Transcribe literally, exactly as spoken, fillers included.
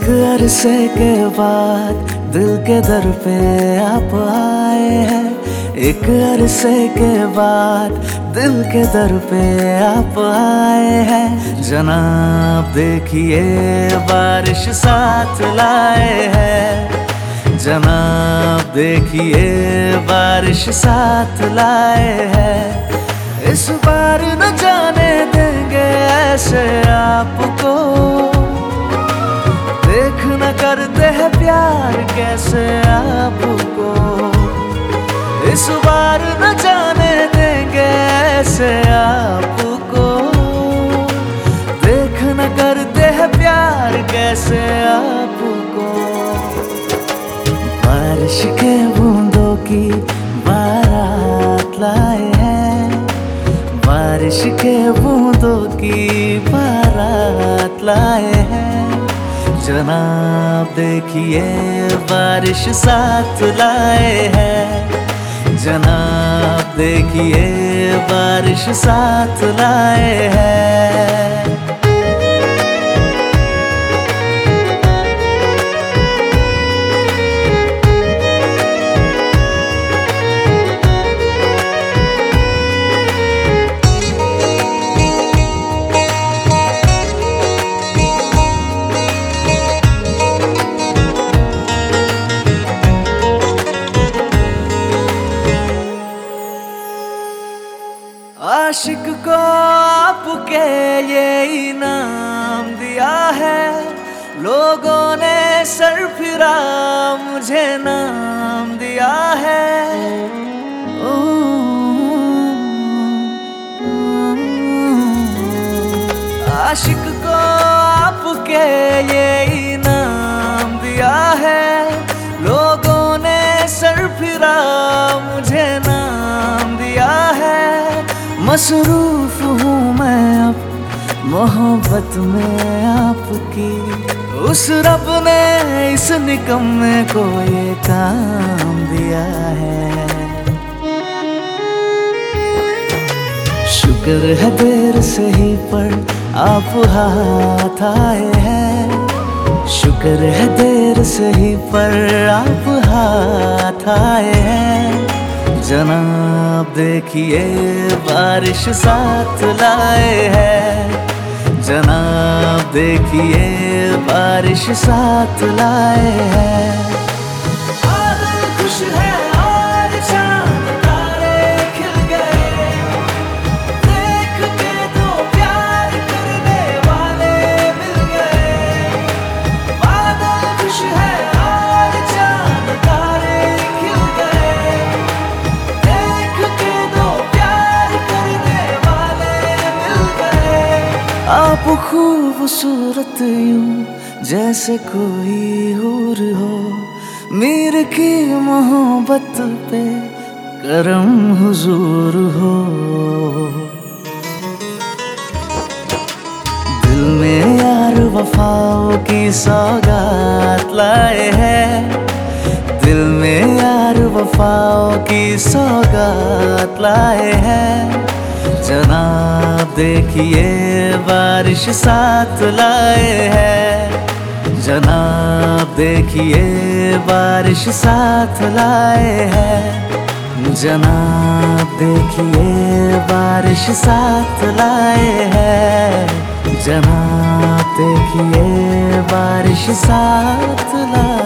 अरसे के बाद दिल के दर पे आप आए हैं। एक अरसे के बाद दिल के दर पे आप आए हैं। जनाब देखिए बारिश साथ लाए हैं। जनाब देखिए बारिश साथ लाए हैं। इस बार न जाने देंगे ऐसे आपको, देख न करते हैं प्यार कैसे आपको। इस बार न जाने देंगे ऐसे आपको, देख न करते हैं प्यार कैसे आपको। बारिश के बूंदों की बारात लाए हैं। बारिश के बूंदों की बारात लाए हैं। जनाब देखिए बारिश साथ लाए हैं। जनाब देखिए बारिश साथ लाए हैं। आशिक को आपके ये इनाम दिया है। लोगों ने सर फिरा मुझे नाम दिया है। ओ, आशिक को आपके ये इनाम दिया है। लोगों ने सर फिरा मुझे नाम दिया है। मसरूफ हूँ मैं अब मोहब्बत में आपकी। उस रब ने इस निकम्मे को ये काम दिया है। शुक्र है देर से ही पर आप हाथ आए हैं। शुक्र है देर से ही पर आप हाथ आए हैं। जनाब देखिए बारिश साथ लाए हैं। जनाब देखिए बारिश साथ लाए हैं। बादल खुश है और चांद तारे खिल गए। देख के तो प्यार करने वाले मिल गए। बादल खुश है और चांद तारे खिल गए। आप खूबसूरत यूं जैसे कोई हूर हो। मीर की मोहब्बत पे करम हुजूर हो। दिल में यार वफाओं की सौगात लाए हैं। दिल में यार वफाओं की सौगात लाए हैं। जनाब देखिए बारिश साथ लाए हैं। जनाब देखिए बारिश साथ लाए हैं। जनाब देखिए बारिश साथ लाए हैं। जनाब देखिए बारिश साथ लाए